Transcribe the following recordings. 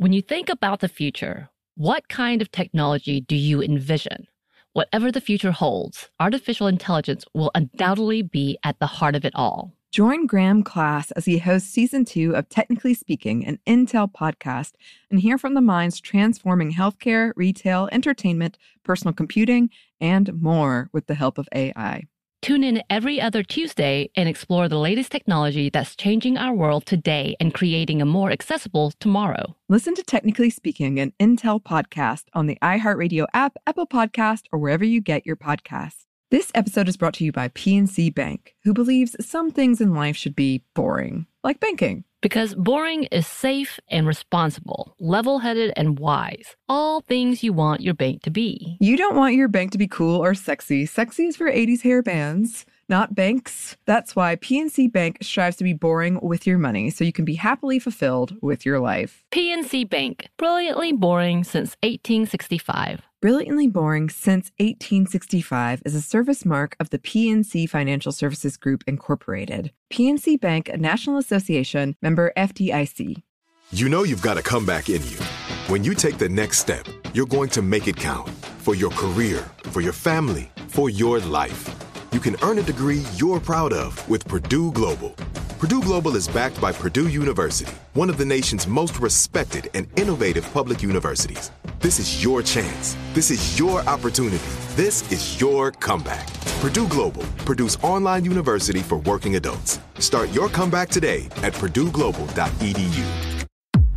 When you think about the future, what kind of technology do you envision? Whatever the future holds, artificial intelligence will undoubtedly be at the heart of it all. Join Graham Class as he hosts Season 2 of Technically Speaking, an Intel podcast, and hear from the minds transforming healthcare, retail, entertainment, personal computing, and more with the help of AI. Tune in every other Tuesday and explore the latest technology that's changing our world today and creating a more accessible tomorrow. Listen to Technically Speaking, an Intel podcast on the iHeartRadio app, Apple Podcast, or wherever you get your podcasts. This episode is brought to you by PNC Bank, who believes some things in life should be boring, like banking. Because boring is safe and responsible, level-headed and wise. All things you want your bank to be. You don't want your bank to be cool or sexy. Sexy is for 80s hair bands, not banks. That's why PNC Bank strives to be boring with your money so you can be happily fulfilled with your life. PNC Bank, brilliantly boring since 1865. Brilliantly Boring Since 1865 is a service mark of the PNC Financial Services Group, Incorporated. PNC Bank, a National Association, member FDIC. You know you've got a comeback in you. When you take the next step, you're going to make it count. For your career, for your family, for your life. You can earn a degree you're proud of with Purdue Global. Purdue Global is backed by Purdue University, one of the nation's most respected and innovative public universities. This is your chance. This is your opportunity. This is your comeback. Purdue Global, Purdue's online university for working adults. Start your comeback today at purdueglobal.edu.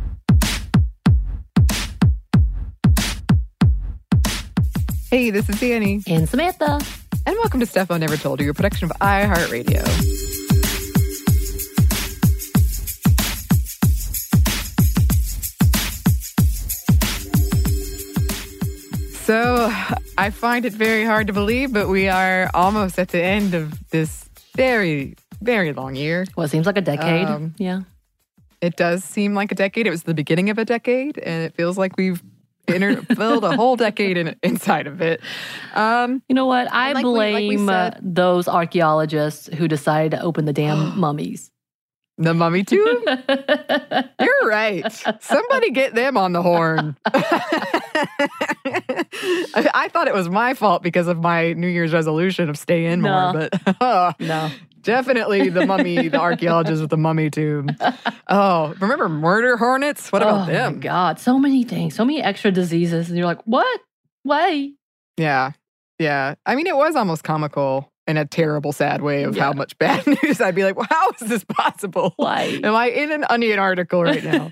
Hey, this is Danny. And Samantha. And welcome to Stuff I Never Told You, a production of iHeartRadio. So, I find it very hard to believe, but we are almost at the end of this very, very long year. Well, it seems like a decade. Yeah. It does seem like a decade. It was the beginning of a decade, and it feels like we've filled a whole decade inside of it. You know what? I blame those archaeologists who decided to open the damn mummies. The mummy tomb? You're right. Somebody get them on the horn. I thought it was my fault because of my New Year's resolution of stay in more, but no. Definitely the mummy, the archaeologist with the mummy tomb. Oh, remember murder hornets? What about them? Oh my God, so many things, so many extra diseases. And you're like, what? Why? Yeah. I mean, it was almost comical in a terrible, sad way of how much bad news. I'd be like, well, how is this possible? Why? Am I in an Onion article right now?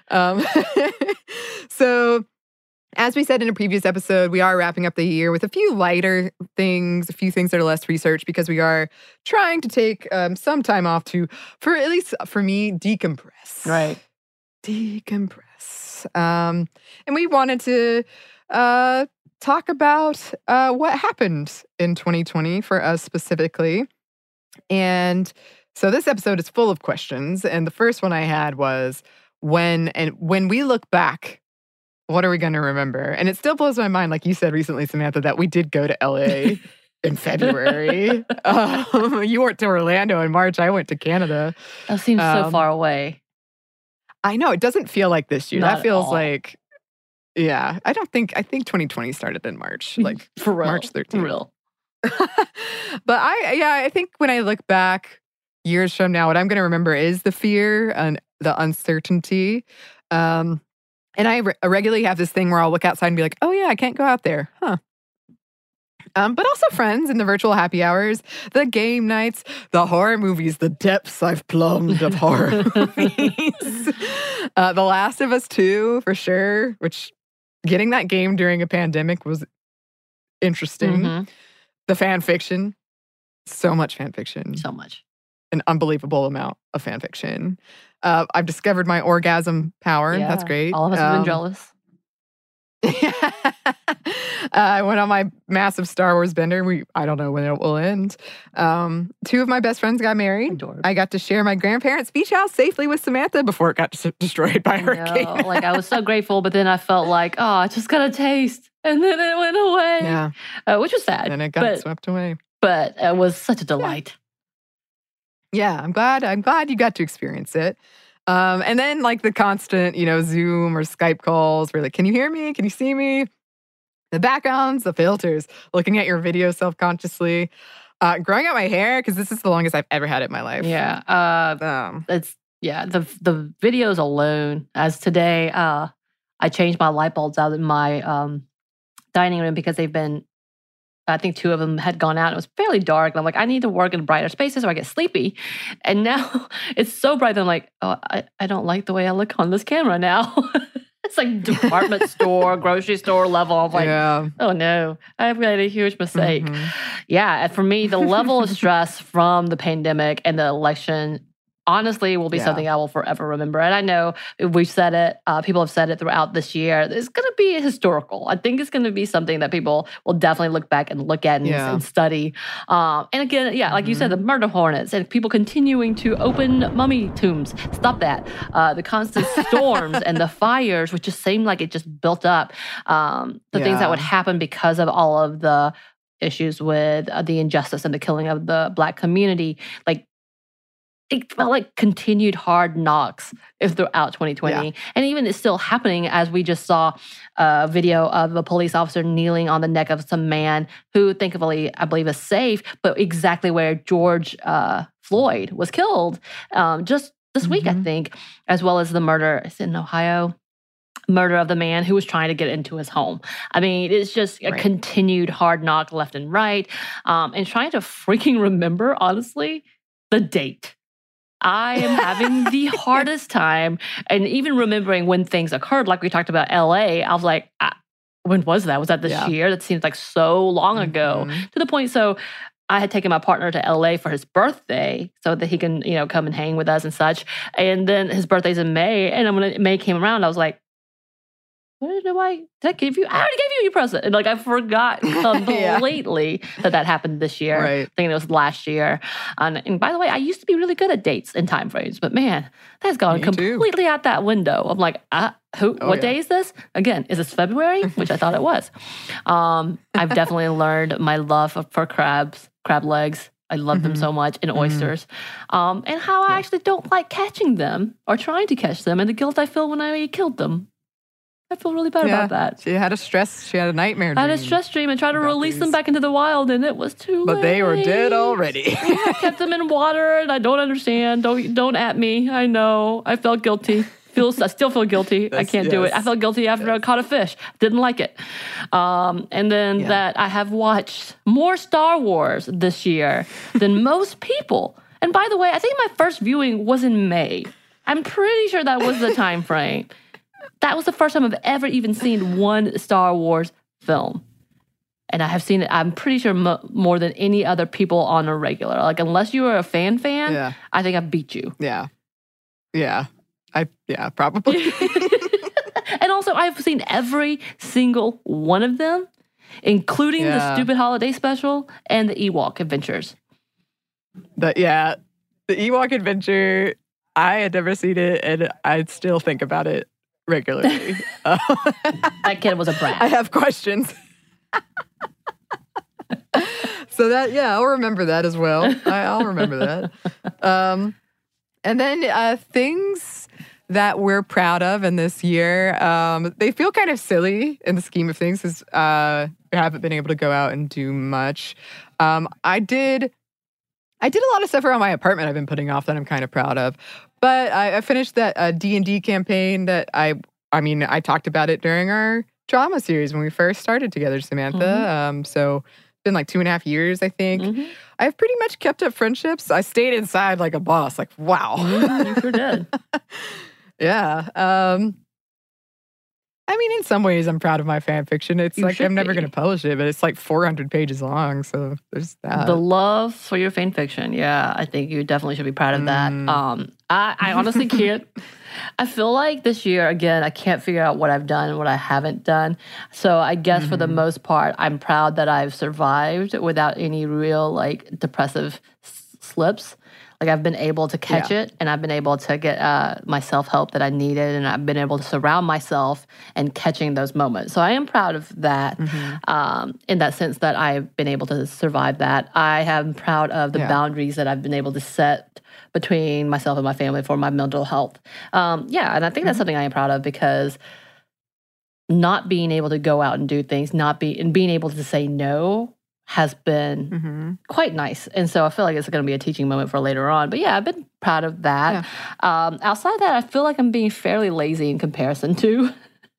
So, as we said in a previous episode, we are wrapping up the year with a few lighter things, a few things that are less research, because we are trying to take some time off for at least for me, decompress. Right. Decompress. And we wanted to talk about what happened in 2020 for us specifically. And so this episode is full of questions. And the first one I had was, when we look back, what are we going to remember? And it still blows my mind, like you said recently, Samantha, that we did go to LA in February. You went to Orlando in March. I went to Canada. That seems so far away. I know. It doesn't feel like this year. Not that feels at all. like, yeah. I think 2020 started in March, like For real. March 13th. For real. But I think when I look back years from now, what I'm going to remember is the fear and the uncertainty. And I regularly have this thing where I'll look outside and be like, oh yeah, I can't go out there. Huh. But also friends in the virtual happy hours, the game nights, the horror movies, the depths I've plumbed of horror movies. The Last of Us 2, for sure, which getting that game during a pandemic was interesting. Mm-hmm. The fan fiction, so much fan fiction. So much. An unbelievable amount of fan fiction. I've discovered my orgasm power. Yeah. That's great. All of us have been jealous. I went on my massive Star Wars bender. I don't know when it will end. Two of my best friends got married. Adorable. I got to share my grandparents' beach house safely with Samantha before it got destroyed by a hurricane. Like, I was so grateful, but then I felt like, oh, I just got a taste. And then it went away. Yeah. Which was sad. And it got swept away. But it was such a delight. Yeah, I'm glad you got to experience it. And then like the constant, Zoom or Skype calls where like, can you hear me? Can you see me? The backgrounds, the filters, looking at your video self-consciously, growing out my hair, because this is the longest I've ever had it in my life. Yeah. The videos alone, as today, I changed my light bulbs out in my dining room because I think 2 of them had gone out. It was fairly dark. And I'm like, I need to work in brighter spaces or I get sleepy. And now it's so bright that I'm like, oh, I don't like the way I look on this camera now. It's like department store, grocery store level. I'm like, oh no, I've made a huge mistake. Yeah, for me, the level of stress from the pandemic and the election honestly will be something I will forever remember. And I know we've said it, people have said it throughout this year. It's going to be historical. I think it's going to be something that people will definitely look back and look at and study. And again, like you said, the murder hornets and people continuing to open mummy tombs. Stop that. The constant storms and the fires, which just seemed like it just built up. The things that would happen because of all of the issues with the injustice and the killing of the Black community. Like, it felt like continued hard knocks throughout 2020. And even it's still happening, as we just saw a video of a police officer kneeling on the neck of some man who thankfully, I believe, is safe, but exactly where George Floyd was killed just this week, I think, as well as the murder in Ohio. Murder of the man who was trying to get into his home. I mean, it's just a continued hard knock left and right. And trying to freaking remember, honestly, the date. I am having the hardest time. And even remembering when things occurred, like we talked about LA, I was like, when was that? Was that this year? That seems like so long ago. To the point, so I had taken my partner to LA for his birthday so that he can, come and hang with us and such. And then his birthday's in May. And then when May came around, I was like, what did I give you? I already gave you your present. And I forgot completely that happened this year. Right. Thinking it was last year. And by the way, I used to be really good at dates and time frames, but man, that's gone completely out that window. I'm like, what day is this? Again, is this February? Which I thought it was. I've definitely learned my love for crab legs. I love them so much, and oysters. And how I actually don't like catching them or trying to catch them, and the guilt I feel when I killed them. I feel really bad about that. She had a nightmare dream. I had a stress dream and tried to release them back into the wild, and it was too late. But they were dead already. I kept them in water, and I don't understand. Don't at me. I know. I felt guilty. I still feel guilty. I can't do it. I felt guilty after I caught a fish. Didn't like it. And then that I have watched more Star Wars this year than most people. And by the way, I think my first viewing was in May. I'm pretty sure that was the time frame. That was the first time I've ever even seen one Star Wars film. And I have seen it, I'm pretty sure, more than any other people on a regular. Like, unless you are a fan, I think I beat you. Yeah. Probably. And also, I've seen every single one of them, including the stupid holiday special and the Ewok Adventures. The Ewok Adventure, I had never seen it, and I still think about it regularly. That kid was a brat. I have questions. So I'll remember that as well. I'll remember that. And then things that we're proud of in this year, they feel kind of silly in the scheme of things because we haven't been able to go out and do much. I did a lot of stuff around my apartment I've been putting off that I'm kind of proud of. But I finished that D&D campaign that I talked about it during our drama series when we first started together, Samantha. So it's been like 2.5 years, I think. I've pretty much kept up friendships. I stayed inside like a boss. Like, wow. You sure did. Yeah. In some ways, I'm proud of my fan fiction. It's I'm never going to publish it, but it's like 400 pages long. So there's that. The love for your fan fiction. Yeah, I think you definitely should be proud of that. I honestly can't. I feel like this year, again, I can't figure out what I've done and what I haven't done. So I guess for the most part, I'm proud that I've survived without any real depressive slips. Like I've been able to catch it, and I've been able to get my self-help that I needed, and I've been able to surround myself and catching those moments. So I am proud of that in that sense that I've been able to survive that. I am proud of the boundaries that I've been able to set between myself and my family for my mental health. And I think that's something I am proud of, because not being able to go out and do things, and being able to say no has been quite nice. And so I feel like it's going to be a teaching moment for later on. But yeah, I've been proud of that. Yeah. Outside of that, I feel like I'm being fairly lazy in comparison to.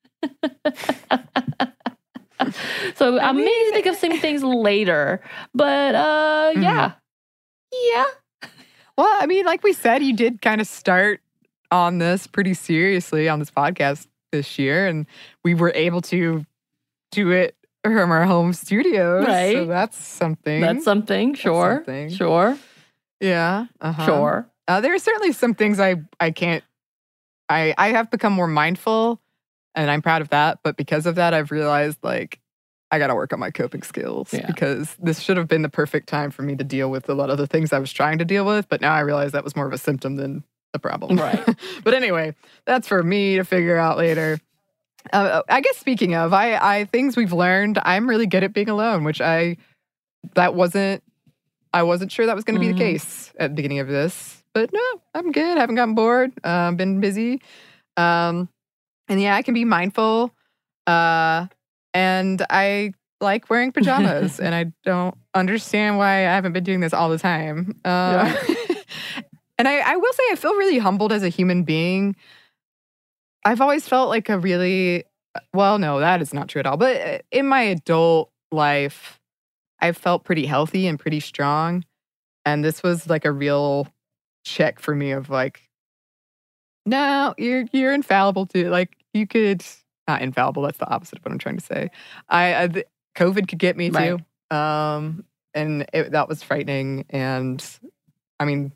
So I may think of some things later. But yeah. Well, I mean, like we said, you did kind of start on this pretty seriously on this podcast this year. And we were able to do it from our home studios. Right. So that's something. Sure. Sure. Yeah. Sure. There are certainly some things I have become more mindful, and I'm proud of that. But because of that, I've realized, like, I got to work on my coping skills, because this should have been the perfect time for me to deal with a lot of the things I was trying to deal with. But now I realize that was more of a symptom than a problem. Right. But anyway, that's for me to figure out later. I guess speaking of, I things we've learned, I'm really good at being alone, which I wasn't sure that was going to be the case at the beginning of this. But no, I'm good. Haven't gotten bored. Been busy. And yeah, I can be mindful. And I like wearing pajamas, and I don't understand why I haven't been doing this all the time. And I will say I feel really humbled as a human being. I've always felt like no, that is not true at all. But in my adult life, I've felt pretty healthy and pretty strong. And this was like a real check for me of like, no, you're infallible too. Like you could, not infallible, that's the opposite of what I'm trying to say. COVID could get me too. And that was frightening. And I mean,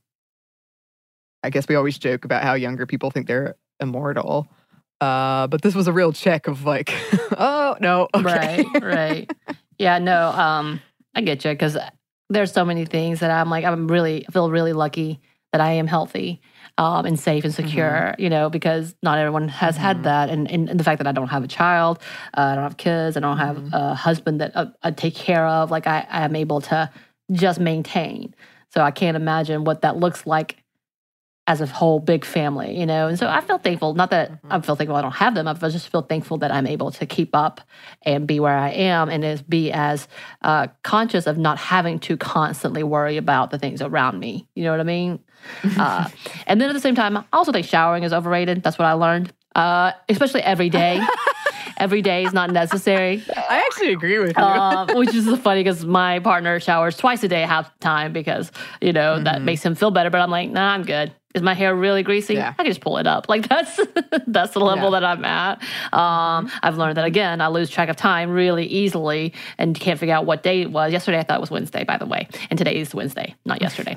I guess we always joke about how younger people think they're immortal. But this was a real check of like, oh, no. Okay. Right. Yeah, no, I get you, because there's so many things that I'm like, I feel really lucky that I am healthy and safe and secure, because not everyone has had that. And the fact that I don't have a child, I don't have kids, I don't have a husband that I take care of, like I am able to just maintain. So I can't imagine what that looks like as a whole big family, And so I feel thankful, not that I feel thankful I don't have them, I just feel thankful that I'm able to keep up and be where I am, and be as conscious of not having to constantly worry about the things around me. You know what I mean? And then at the same time, I also think showering is overrated. That's what I learned, especially every day. Every day is not necessary. I actually agree with you. Which is funny because my partner showers twice a day half the time because, that makes him feel better. But I'm like, nah, I'm good. Is my hair really greasy? Yeah. I can just pull it up. Like that's the level that I'm at. I've learned that again, I lose track of time really easily and can't figure out what day it was. Yesterday I thought it was Wednesday, by the way, and today is Wednesday, not yesterday.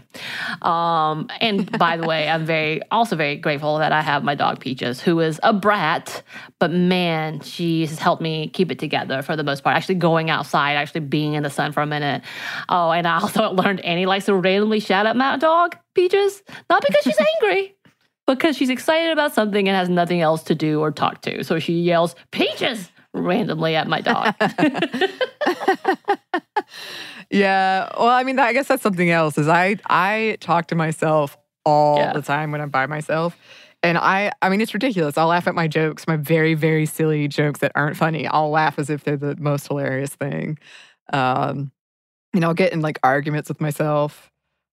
And by the way, I'm also very grateful that I have my dog Peaches, who is a brat, but man, she has helped me keep it together for the most part. Actually going outside, actually being in the sun for a minute. Oh, and I also learned Annie likes to randomly shout at my dog Peaches, not because she's angry, because she's excited about something and has nothing else to do or talk to. So she yells, Peaches, randomly at my dog. Yeah. Well, I mean, I guess that's something else is I talk to myself all the time when I'm by myself. And I mean, it's ridiculous. I'll laugh at my jokes, my very, very silly jokes that aren't funny. I'll laugh as if they're the most hilarious thing. I'll get in like arguments with myself.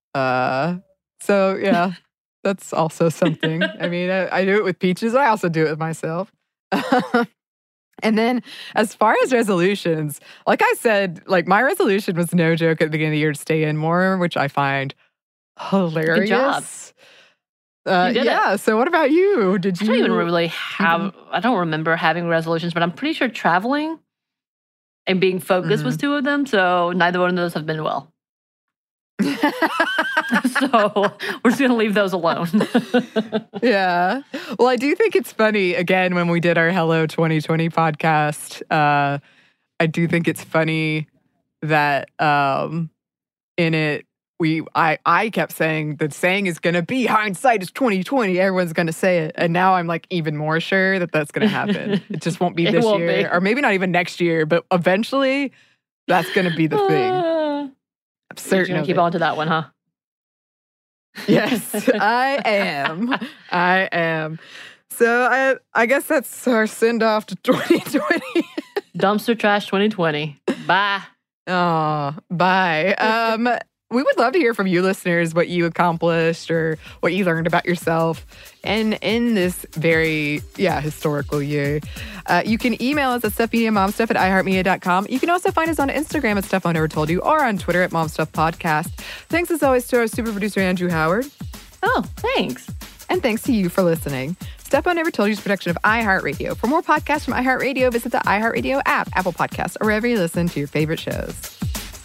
So yeah, that's also something. I mean, I do it with Peaches. I also do it with myself. And then as far as resolutions, like I said, like my resolution was no joke at the beginning of the year to stay in more, which I find hilarious. Good job. Yeah. So what about you? Did you? I don't even really have, I don't remember having resolutions, but I'm pretty sure traveling and being focused was two of them. So neither one of those have been well. So we're just going to leave those alone. Yeah. Well, I do think it's funny, again, when we did our Hello 2020 podcast, I do think it's funny that in it, I kept saying the saying is going to be hindsight is 2020. Everyone's going to say it. And now I'm like even more sure that that's going to happen. It just won't be this year or maybe not even next year, but eventually that's going to be the thing. I'm certain. You're going to keep on to that one, huh? Yes, I am. So I guess that's our send off to 2020. Dumpster trash 2020. Bye. Oh, bye. We would love to hear from you listeners what you accomplished or what you learned about yourself and in this very, historical year. You can email us at stuffmediamomstuff@iheartmedia.com. You can also find us on Instagram at Stuff I Never Told You or on Twitter at MomStuffPodcast. Thanks as always to our super producer, Andrew Howard. Oh, thanks. And thanks to you for listening. Stuff I Never Told You is a production of iHeartRadio. For more podcasts from iHeartRadio, visit the iHeartRadio app, Apple Podcasts, or wherever you listen to your favorite shows.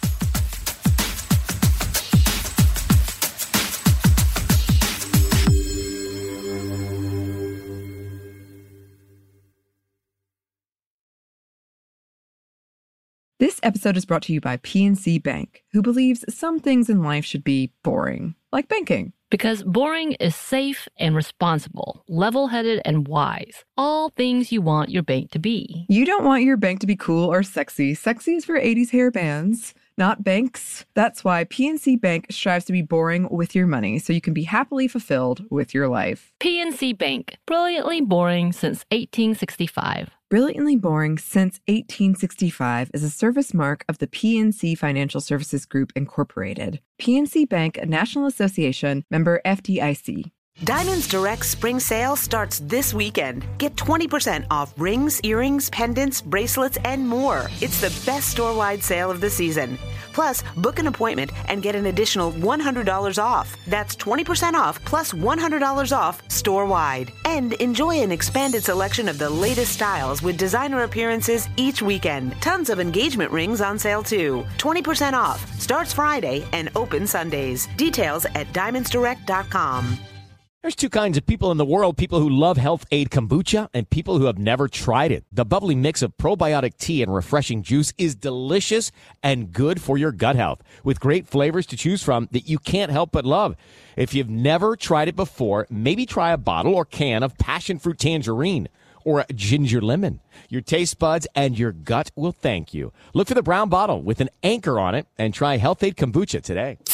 This episode is brought to you by PNC Bank, who believes some things in life should be boring, like banking. Because boring is safe and responsible, level-headed and wise. All things you want your bank to be. You don't want your bank to be cool or sexy. Sexy is for 80s hair bands, not banks. That's why PNC Bank strives to be boring with your money so you can be happily fulfilled with your life. PNC Bank, brilliantly boring since 1865. Brilliantly Boring Since 1865 is a service mark of the PNC Financial Services Group, Incorporated. PNC Bank, a National Association, member FDIC. Diamonds Direct Spring Sale starts this weekend. Get 20% off rings, earrings, pendants, bracelets, and more. It's the best store-wide sale of the season. Plus, book an appointment and get an additional $100 off. That's 20% off plus $100 off store-wide. And enjoy an expanded selection of the latest styles with designer appearances each weekend. Tons of engagement rings on sale too. 20% off. Starts Friday and open Sundays. Details at diamondsdirect.com. There's two kinds of people in the world, people who love Health Aid Kombucha and people who have never tried it. The bubbly mix of probiotic tea and refreshing juice is delicious and good for your gut health, with great flavors to choose from that you can't help but love. If you've never tried it before, maybe try a bottle or can of passion fruit tangerine or ginger lemon. Your taste buds and your gut will thank you. Look for the brown bottle with an anchor on it and try Health Aid Kombucha today.